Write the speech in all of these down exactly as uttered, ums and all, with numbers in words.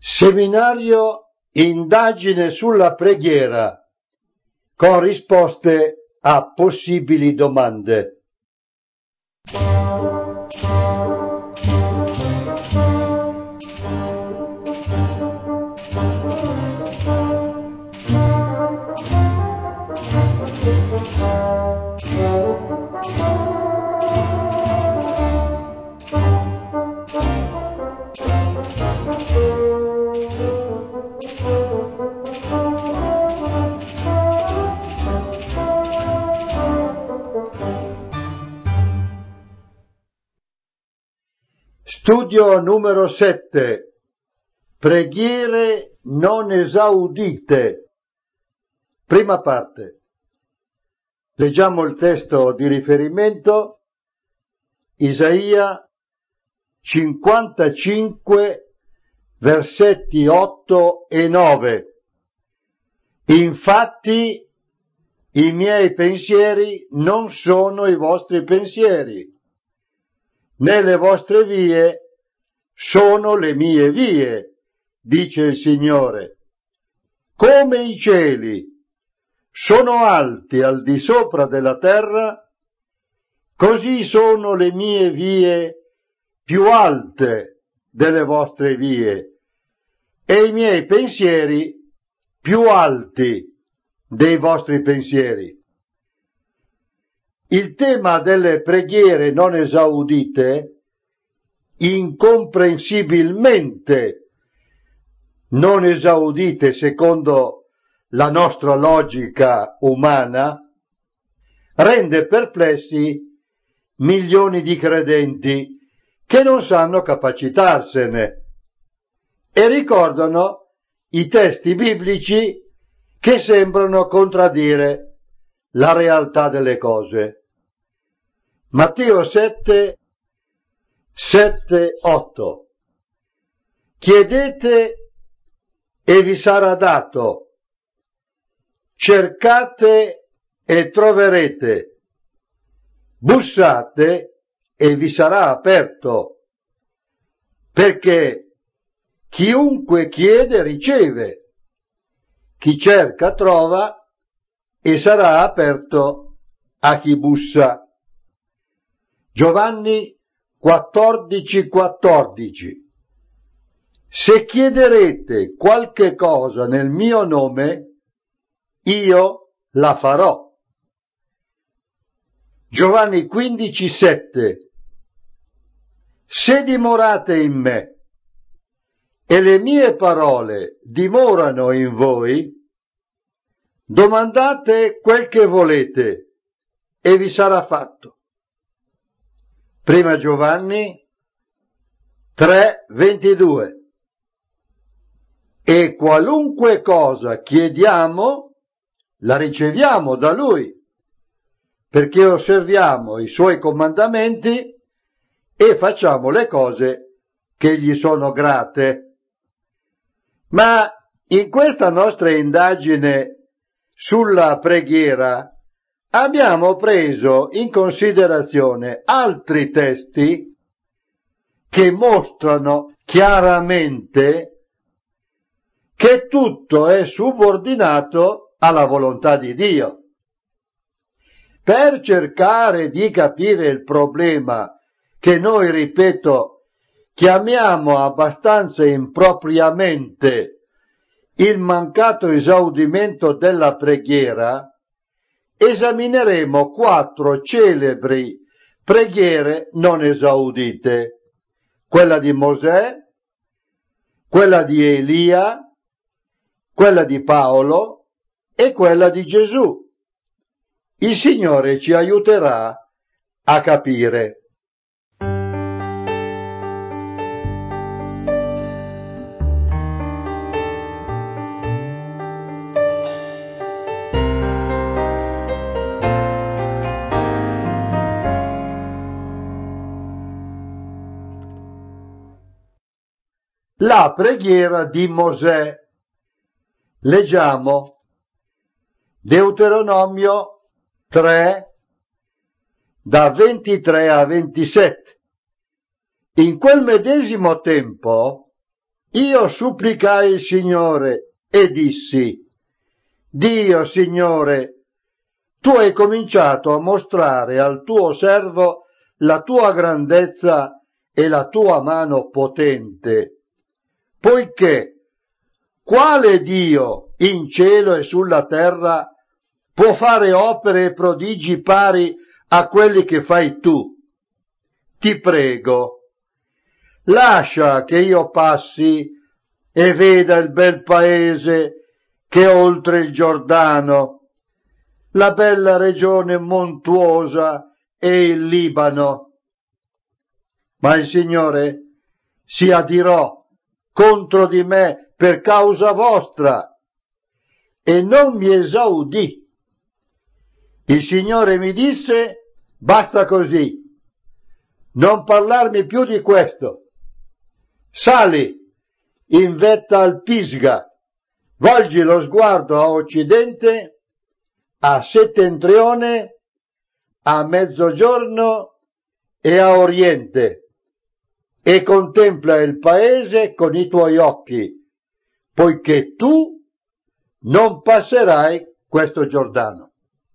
Seminario Indagine sulla preghiera con risposte a possibili domande. Studio numero sette. Preghiere non esaudite. Prima parte. Leggiamo il testo di riferimento, Isaia cinquantacinque, versetti otto e nove. Infatti i miei pensieri non sono i vostri pensieri, né le vostre vie sono le mie vie, dice il Signore. Come i cieli sono alti al di sopra della terra, così sono le mie vie più alte delle vostre vie, e i miei pensieri più alti dei vostri pensieri. Il tema delle preghiere non esaudite, incomprensibilmente non esaudite secondo la nostra logica umana, rende perplessi milioni di credenti che non sanno capacitarsene e ricordano i testi biblici che sembrano contraddire la realtà delle cose. Matteo sette, sette, otto. Chiedete e vi sarà dato, cercate e troverete, bussate e vi sarà aperto, perché chiunque chiede riceve, chi cerca trova e sarà aperto a chi bussa. Giovanni quattordici, quattordici. Se chiederete qualche cosa nel mio nome, io la farò. Giovanni quindici, sette. Se dimorate in me e le mie parole dimorano in voi, domandate quel che volete e vi sarà fatto. Prima Giovanni tre, ventidue. E qualunque cosa chiediamo, la riceviamo da Lui, perché osserviamo i Suoi comandamenti e facciamo le cose che gli sono grate. Ma in questa nostra indagine sulla preghiera abbiamo preso in considerazione altri testi che mostrano chiaramente che tutto è subordinato alla volontà di Dio. Per cercare di capire il problema che noi, ripeto, chiamiamo abbastanza impropriamente il mancato esaudimento della preghiera, esamineremo quattro celebri preghiere non esaudite: quella di Mosè, quella di Elia, quella di Paolo e quella di Gesù. Il Signore ci aiuterà a capire. La preghiera di Mosè. Leggiamo Deuteronomio tre, da ventitré a ventisette. In quel medesimo tempo io supplicai il Signore e dissi: Dio, Signore, tu hai cominciato a mostrare al tuo servo la tua grandezza e la tua mano potente, poiché quale Dio in cielo e sulla terra può fare opere e prodigi pari a quelli che fai tu? Ti prego, lascia che io passi e veda il bel paese che è oltre il Giordano, la bella regione montuosa e il Libano. Ma il Signore si adirò contro di me per causa vostra e non mi esaudì. Il Signore mi disse: basta così, non parlarmi più di questo. Sali in vetta al Pisga, volgi lo sguardo a occidente, a settentrione, a mezzogiorno e a oriente, e contempla il paese con i tuoi occhi, poiché tu non passerai questo Giordano.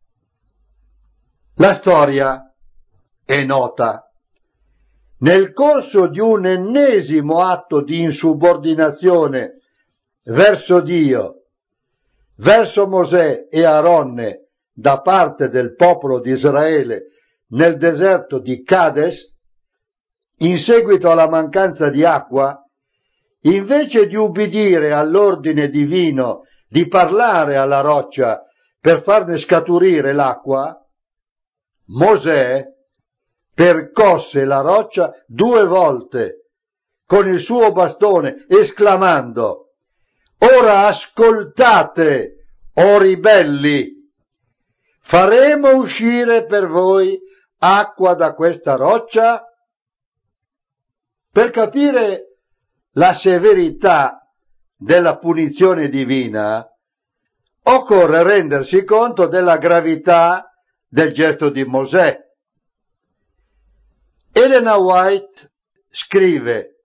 La storia è nota. Nel corso di un ennesimo atto di insubordinazione verso Dio, verso Mosè e Aronne da parte del popolo di Israele nel deserto di Cades, in seguito alla mancanza di acqua, invece di ubbidire all'ordine divino di parlare alla roccia per farne scaturire l'acqua, Mosè percosse la roccia due volte con il suo bastone, esclamando: ora ascoltate, o ribelli, faremo uscire per voi acqua da questa roccia? Per capire la severità della punizione divina, occorre rendersi conto della gravità del gesto di Mosè. Elena White scrive: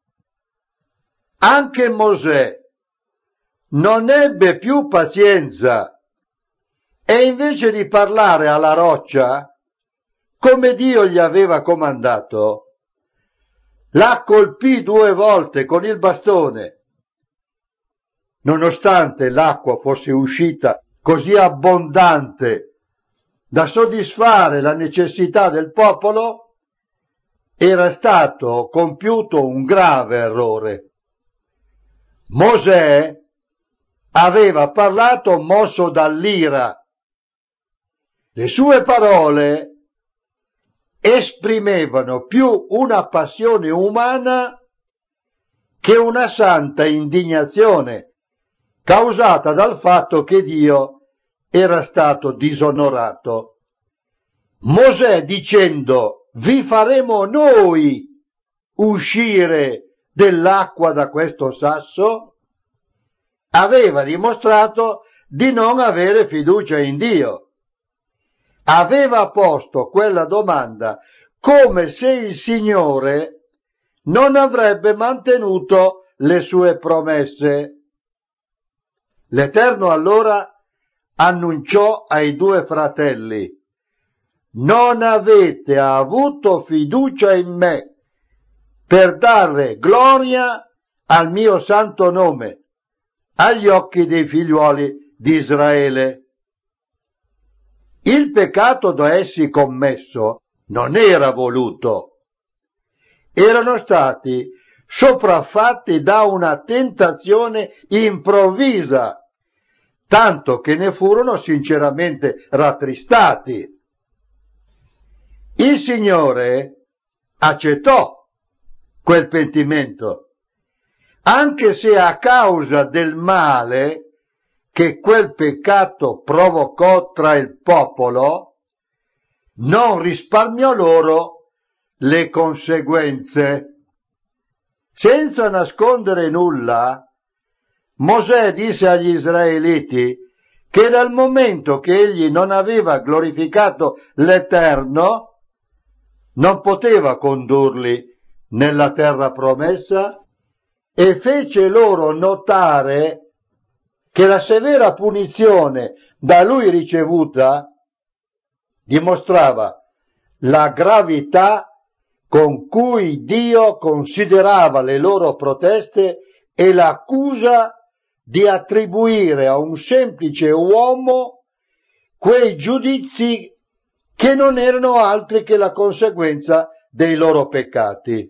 anche Mosè non ebbe più pazienza e invece di parlare alla roccia, come Dio gli aveva comandato, la colpì due volte con il bastone. Nonostante l'acqua fosse uscita così abbondante da soddisfare la necessità del popolo, era stato compiuto un grave errore. Mosè aveva parlato mosso dall'ira. Le sue parole esprimevano più una passione umana che una santa indignazione causata dal fatto che Dio era stato disonorato. Mosè, dicendo: vi faremo noi uscire dell'acqua da questo sasso, aveva dimostrato di non avere fiducia in Dio. Aveva posto quella domanda come se il Signore non avrebbe mantenuto le sue promesse. L'Eterno allora annunciò ai due fratelli: non avete avuto fiducia in me per dare gloria al mio santo nome agli occhi dei figliuoli di Israele. Il peccato da essi commesso non era voluto. Erano stati sopraffatti da una tentazione improvvisa, tanto che ne furono sinceramente rattristati. Il Signore accettò quel pentimento, anche se a causa del male che quel peccato provocò tra il popolo, non risparmiò loro le conseguenze. Senza nascondere nulla, Mosè disse agli israeliti che dal momento che egli non aveva glorificato l'Eterno, non poteva condurli nella terra promessa e fece loro notare che la severa punizione da lui ricevuta dimostrava la gravità con cui Dio considerava le loro proteste e l'accusa di attribuire a un semplice uomo quei giudizi che non erano altri che la conseguenza dei loro peccati.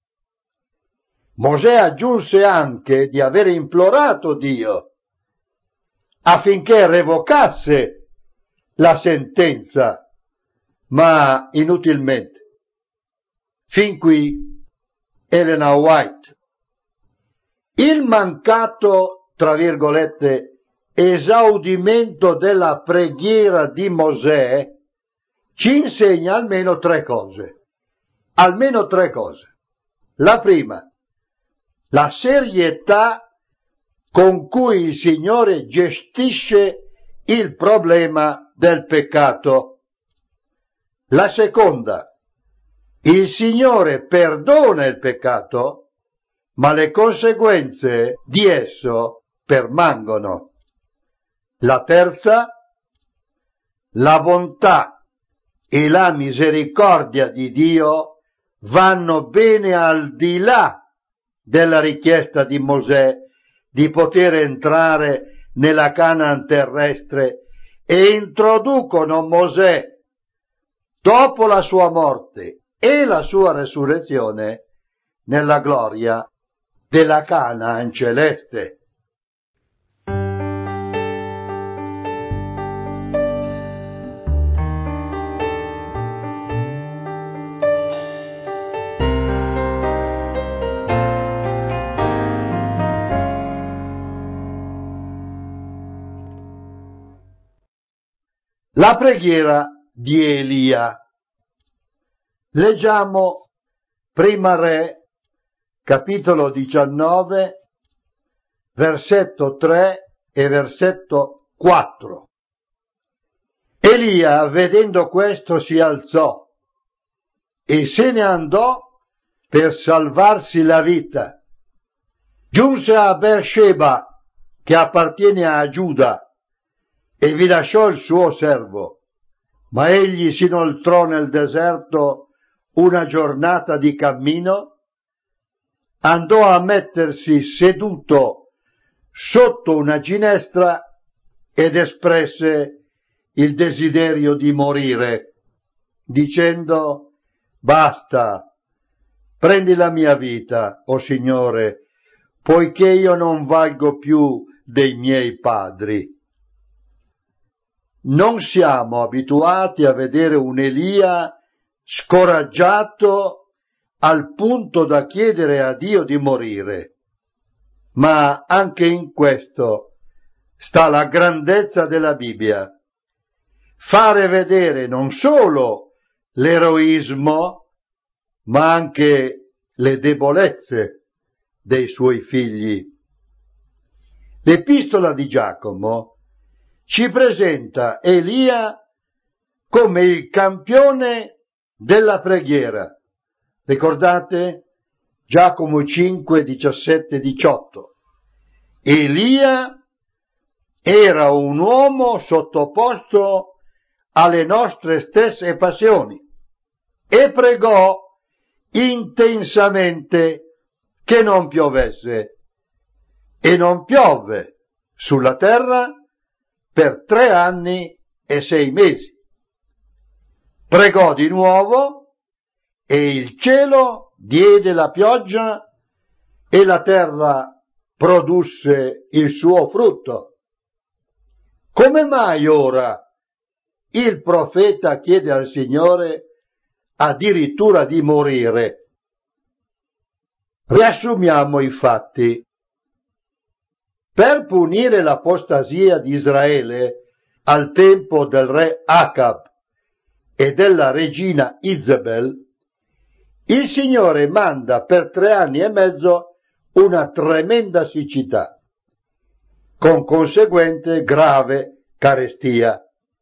Mosè aggiunse anche di aver implorato Dio affinché revocasse la sentenza, ma inutilmente. Fin qui Elena White. Il mancato, tra virgolette, esaudimento della preghiera di Mosè ci insegna almeno tre cose. Almeno tre cose. La prima, la serietà con cui il Signore gestisce il problema del peccato. La seconda, il Signore perdona il peccato, ma le conseguenze di esso permangono. La terza, la bontà e la misericordia di Dio vanno bene al di là della richiesta di Mosè di poter entrare nella Canaan terrestre e introducono Mosè, dopo la sua morte e la sua resurrezione, nella gloria della Canaan celeste. La preghiera di Elia. Leggiamo Prima Re, capitolo diciannove, versetto tre e versetto quattro. Elia, vedendo questo, si alzò e se ne andò per salvarsi la vita. Giunse a Beersheba, che appartiene a Giuda, e vi lasciò il suo servo, ma egli si inoltrò nel deserto una giornata di cammino, andò a mettersi seduto sotto una ginestra ed espresse il desiderio di morire, dicendo: basta, prendi la mia vita, o Signore, poiché io non valgo più dei miei padri. Non siamo abituati a vedere un Elia scoraggiato al punto da chiedere a Dio di morire, ma anche in questo sta la grandezza della Bibbia: fare vedere non solo l'eroismo, ma anche le debolezze dei suoi figli. L'epistola di Giacomo ci presenta Elia come il campione della preghiera. Ricordate? Giacomo cinque, diciassette, diciotto. Elia era un uomo sottoposto alle nostre stesse passioni e pregò intensamente che non piovesse, e non piovve sulla terra per tre anni e sei mesi. Pregò di nuovo e il cielo diede la pioggia e la terra produsse il suo frutto. Come mai ora il profeta chiede al Signore addirittura di morire? Riassumiamo i fatti. Per punire l'apostasia di Israele al tempo del re Acab e della regina Izebel, il Signore manda per tre anni e mezzo una tremenda siccità, con conseguente grave carestia.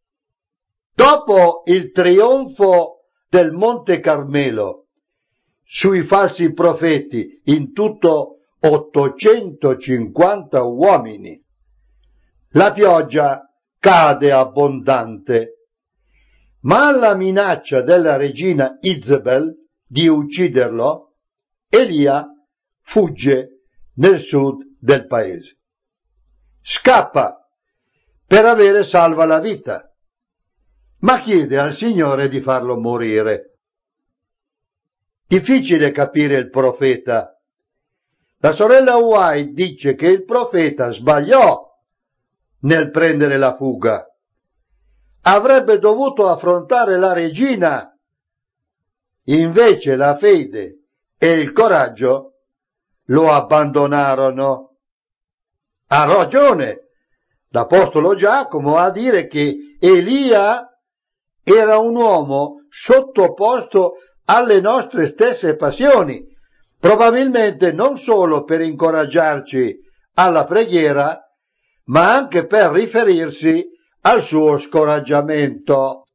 Dopo il trionfo del Monte Carmelo sui falsi profeti in tutto ottocentocinquanta uomini. La pioggia cade abbondante, ma alla minaccia della regina Izebel di ucciderlo, Elia fugge nel sud del paese. Scappa per avere salva la vita, ma chiede al Signore di farlo morire. Difficile capire il profeta. La sorella White dice che il profeta sbagliò nel prendere la fuga. Avrebbe dovuto affrontare la regina. Invece la fede e il coraggio lo abbandonarono. Ha ragione l'Apostolo Giacomo a dire che Elia era un uomo sottoposto alle nostre stesse passioni, probabilmente non solo per incoraggiarci alla preghiera, ma anche per riferirsi al suo scoraggiamento.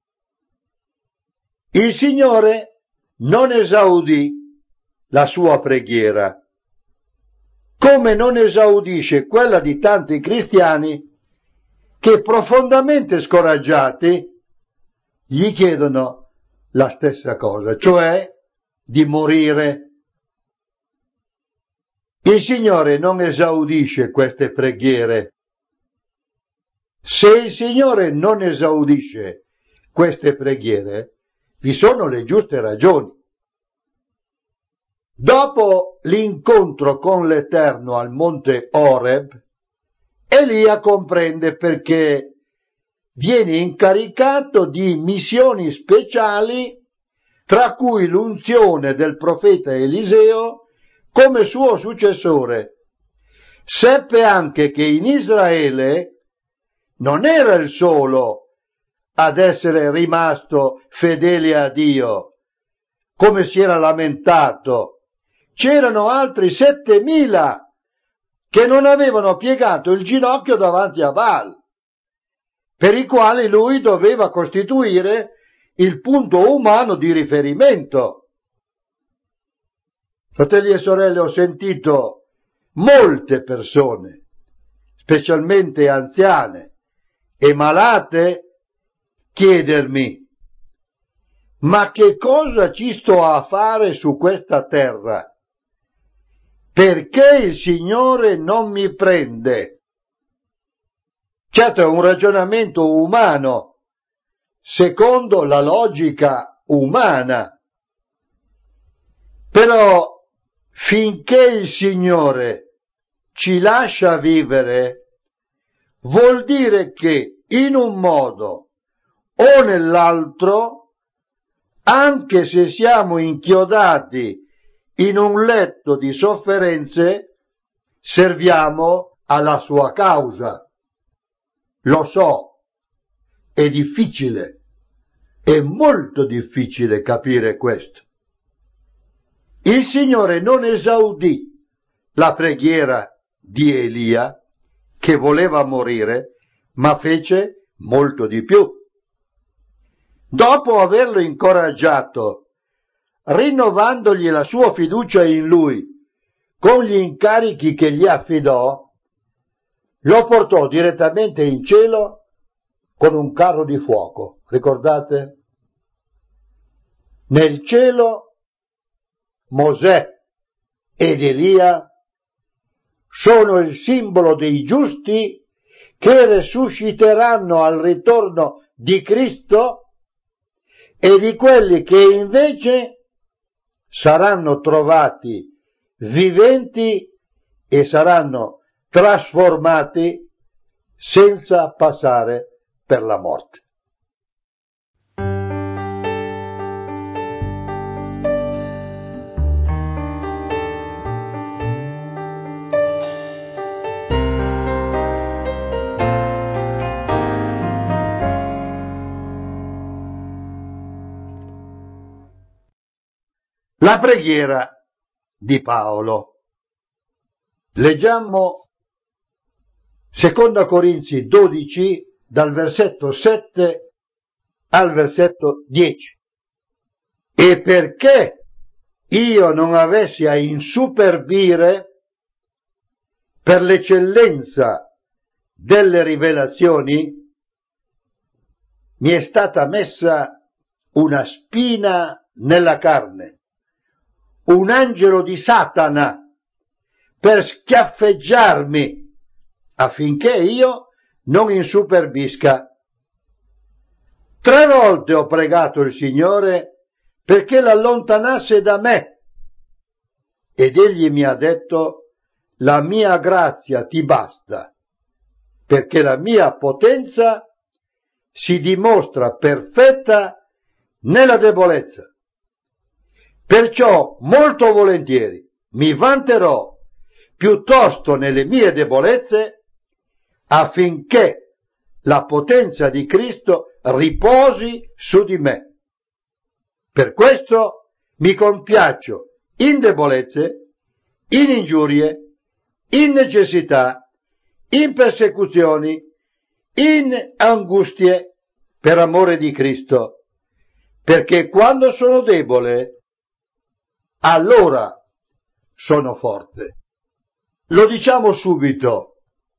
Il Signore non esaudì la sua preghiera, come non esaudisce quella di tanti cristiani che profondamente scoraggiati gli chiedono la stessa cosa, cioè di morire. Il Signore non esaudisce queste preghiere. Se il Signore non esaudisce queste preghiere, vi sono le giuste ragioni. Dopo l'incontro con l'Eterno al monte Oreb, Elia comprende perché viene incaricato di missioni speciali, tra cui l'unzione del profeta Eliseo come suo successore. Seppe anche che in Israele non era il solo ad essere rimasto fedele a Dio, come si era lamentato. C'erano altri settemila che non avevano piegato il ginocchio davanti a Baal, per i quali lui doveva costituire il punto umano di riferimento. Fratelli e sorelle, ho sentito molte persone, specialmente anziane e malate, chiedermi: ma che cosa ci sto a fare su questa terra? Perché il Signore non mi prende? Certo, è un ragionamento umano, secondo la logica umana. Però finché il Signore ci lascia vivere, vuol dire che in un modo o nell'altro, anche se siamo inchiodati in un letto di sofferenze, serviamo alla sua causa. Lo so, è difficile, è molto difficile capire questo. Il Signore non esaudì la preghiera di Elia, che voleva morire, ma fece molto di più. Dopo averlo incoraggiato, rinnovandogli la sua fiducia in lui con gli incarichi che gli affidò, lo portò direttamente in cielo con un carro di fuoco. Ricordate? Nel cielo Mosè ed Elia sono il simbolo dei giusti che resusciteranno al ritorno di Cristo e di quelli che invece saranno trovati viventi e saranno trasformati senza passare per la morte. La preghiera di Paolo. Leggiamo seconda Corinzi dodici dal versetto sette al versetto dieci. E perché io non avessi a insuperbire per l'eccellenza delle rivelazioni, mi è stata messa una spina nella carne, un angelo di Satana, per schiaffeggiarmi, affinché io non insuperbisca. Tre volte ho pregato il Signore perché l'allontanasse da me, ed egli mi ha detto: la mia grazia ti basta, perché la mia potenza si dimostra perfetta nella debolezza. Perciò molto volentieri mi vanterò piuttosto nelle mie debolezze, affinché la potenza di Cristo riposi su di me. Per questo mi compiaccio in debolezze, in ingiurie, in necessità, in persecuzioni, in angustie, per amore di Cristo, perché quando sono debole, allora sono forte. Lo diciamo subito.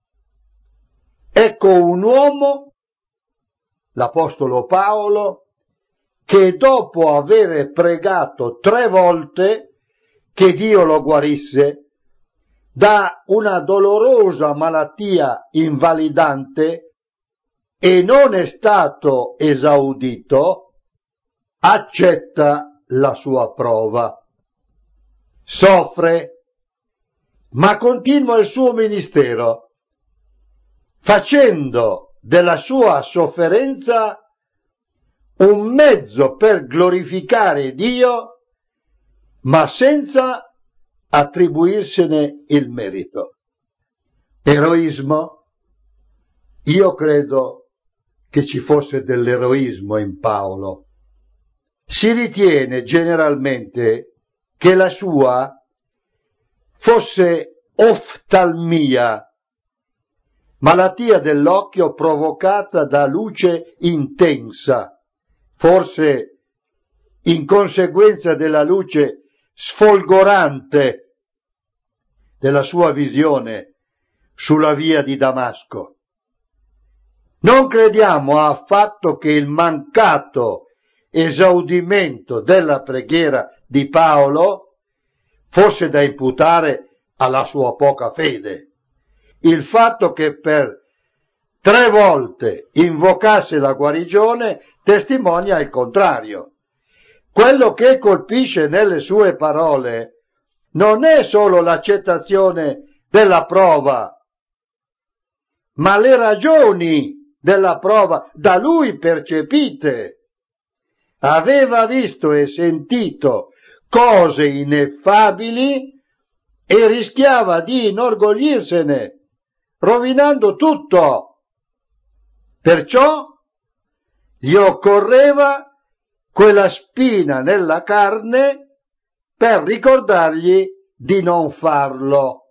Ecco un uomo, l'Apostolo Paolo, che dopo aver pregato tre volte che Dio lo guarisse da una dolorosa malattia invalidante e non è stato esaudito, accetta la sua prova. Soffre, ma continua il suo ministero, facendo della sua sofferenza un mezzo per glorificare Dio, ma senza attribuirsene il merito. Eroismo? Io credo che ci fosse dell'eroismo in Paolo. Si ritiene generalmente che la sua fosse oftalmia, malattia dell'occhio provocata da luce intensa, forse in conseguenza della luce sfolgorante della sua visione sulla via di Damasco. Non crediamo affatto che il mancato esaudimento della preghiera di Paolo fosse da imputare alla sua poca fede. Il fatto che per tre volte invocasse la guarigione testimonia il contrario. Quello che colpisce nelle sue parole non è solo l'accettazione della prova, ma le ragioni della prova da lui percepite. Aveva visto e sentito cose ineffabili e rischiava di inorgoglirsene, rovinando tutto. Perciò gli occorreva quella spina nella carne per ricordargli di non farlo.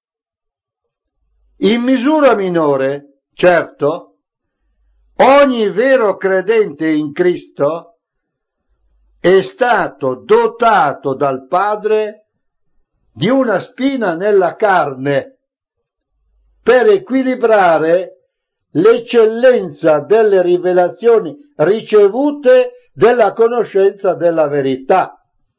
In misura minore, certo, ogni vero credente in Cristo è stato dotato dal Padre di una spina nella carne per equilibrare l'eccellenza delle rivelazioni ricevute della conoscenza della verità,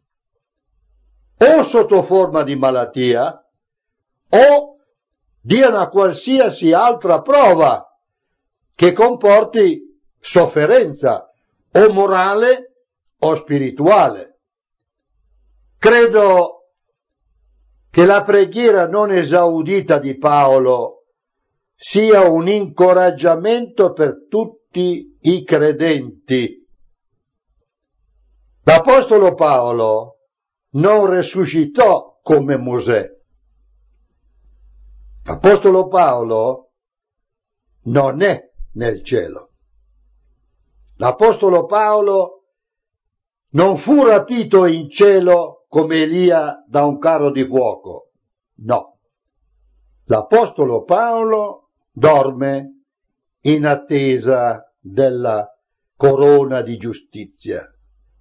o sotto forma di malattia o di una qualsiasi altra prova che comporti sofferenza o morale o spirituale. Credo che la preghiera non esaudita di Paolo sia un incoraggiamento per tutti i credenti. L'Apostolo Paolo non resuscitò come Mosè. L'Apostolo Paolo non è nel cielo. L'Apostolo Paolo non fu rapito in cielo come Elia da un carro di fuoco. No. L'Apostolo Paolo dorme in attesa della corona di giustizia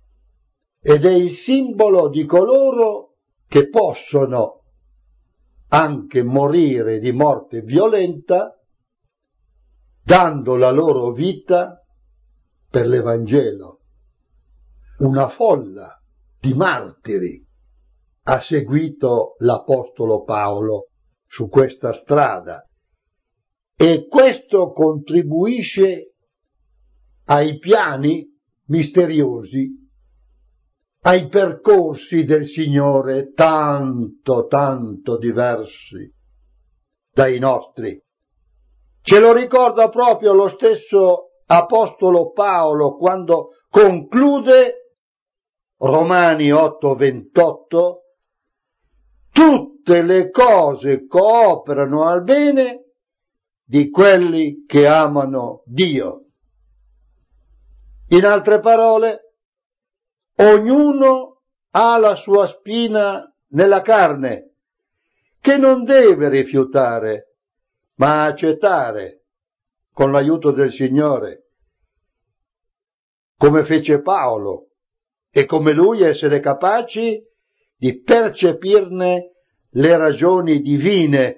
ed è il simbolo di coloro che possono anche morire di morte violenta, dando la loro vita per l'Evangelo. Una folla di martiri ha seguito l'Apostolo Paolo su questa strada e questo contribuisce ai piani misteriosi, ai percorsi del Signore tanto, tanto diversi dai nostri. Ce lo ricorda proprio lo stesso Apostolo Paolo quando conclude Romani otto ventotto: tutte le cose cooperano al bene di quelli che amano Dio. In altre parole, ognuno ha la sua spina nella carne, che non deve rifiutare, ma accettare con l'aiuto del Signore, come fece Paolo, e come lui essere capaci di percepirne le ragioni divine.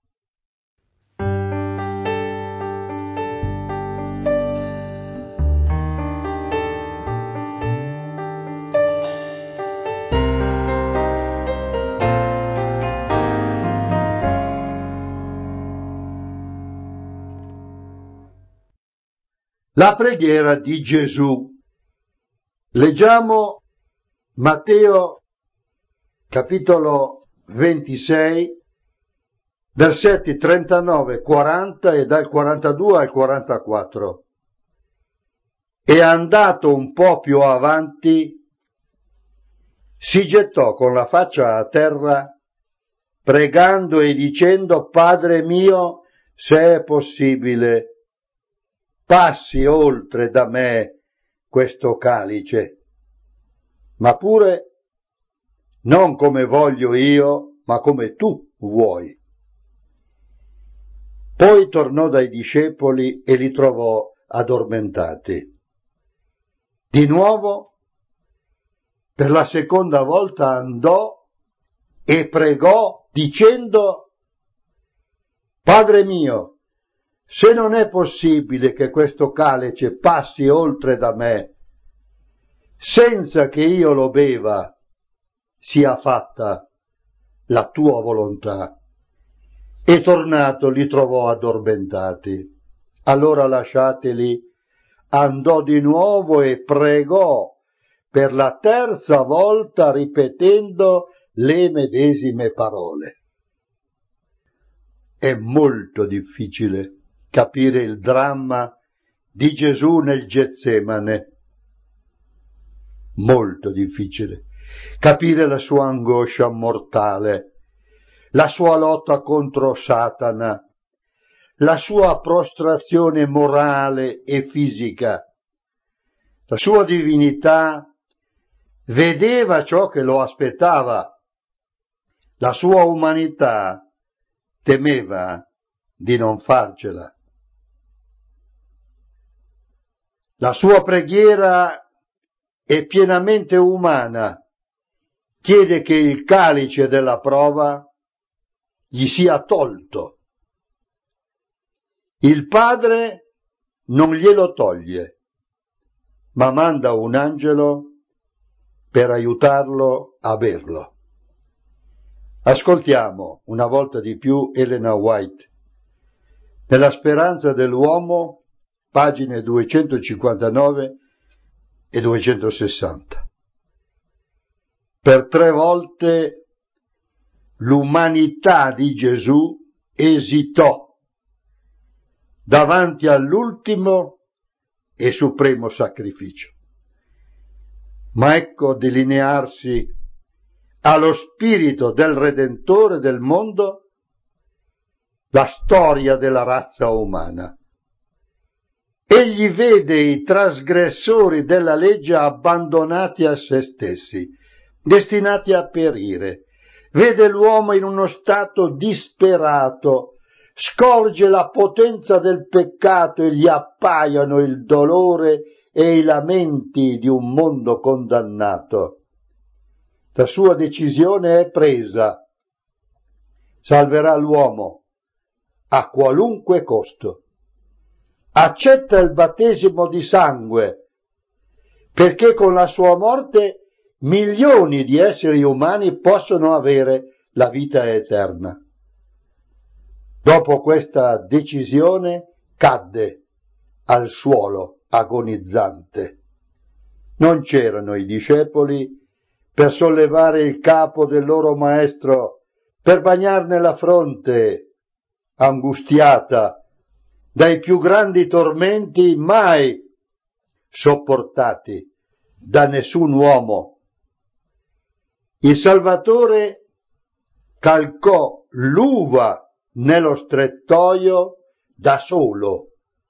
La preghiera di Gesù. Leggiamo Matteo capitolo ventisei, versetti trentanove quaranta e dal quarantadue al quarantaquattro. E andato un po' più avanti, si gettò con la faccia a terra, pregando e dicendo: Padre mio, se è possibile, passi oltre da me questo calice, ma pure non come voglio io, ma come tu vuoi. Poi tornò dai discepoli e li trovò addormentati. Di nuovo, per la seconda volta andò e pregò dicendo: Padre mio, se non è possibile che questo calice passi oltre da me, senza che io lo beva, sia fatta la tua volontà. E tornato li trovò addormentati. Allora lasciateli, andò di nuovo e pregò per la terza volta ripetendo le medesime parole. È molto difficile capire il dramma di Gesù nel Getsemane. Molto difficile capire la sua angoscia mortale, la sua lotta contro Satana, la sua prostrazione morale e fisica. La sua divinità vedeva ciò che lo aspettava, la sua umanità temeva di non farcela. La sua preghiera è pienamente umana, chiede che il calice della prova gli sia tolto. Il Padre non glielo toglie, ma manda un angelo per aiutarlo a berlo. Ascoltiamo una volta di più Elena White, Nella speranza dell'uomo, pagine duecentocinquantanove e duecentosessanta. Per tre volte l'umanità di Gesù esitò davanti all'ultimo e supremo sacrificio. Ma ecco delinearsi allo spirito del Redentore del mondo la storia della razza umana. Egli vede i trasgressori della legge abbandonati a se stessi, destinati a perire. Vede l'uomo in uno stato disperato, scorge la potenza del peccato e gli appaiono il dolore e i lamenti di un mondo condannato. La sua decisione è presa. salverà l'uomo a qualunque costo. Accetta il battesimo di sangue, perché con la sua morte milioni di esseri umani possono avere la vita eterna. Dopo questa decisione cadde al suolo agonizzante. Non c'erano i discepoli per sollevare il capo del loro maestro, per bagnarne la fronte angustiata dai più grandi tormenti mai sopportati da nessun uomo. Il Salvatore calcò l'uva nello strettoio da solo,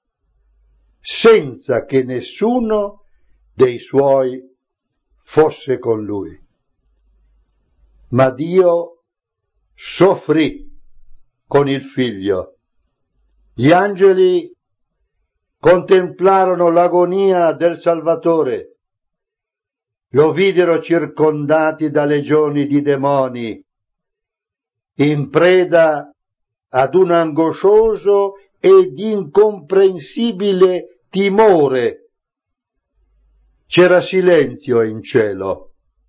senza che nessuno dei suoi fosse con lui. Ma Dio soffrì con il figlio. Gli angeli contemplarono l'agonia del Salvatore, lo videro circondati da legioni di demoni, in preda ad un angoscioso ed incomprensibile timore. C'era silenzio in cielo.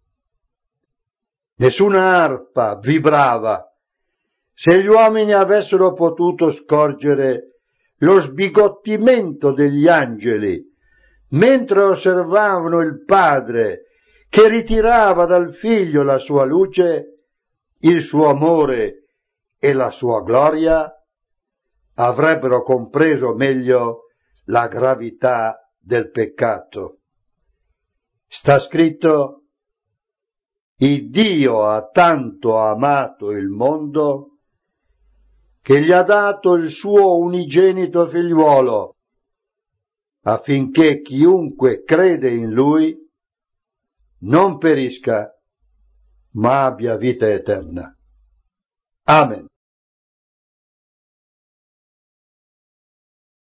Nessuna arpa vibrava. Se gli uomini avessero potuto scorgere lo sbigottimento degli angeli mentre osservavano il Padre che ritirava dal Figlio la sua luce, il suo amore e la sua gloria, avrebbero compreso meglio la gravità del peccato. Sta scritto: il Dio ha tanto amato il mondo che gli ha dato il suo unigenito figliuolo, affinché chiunque crede in lui non perisca, ma abbia vita eterna. Amen.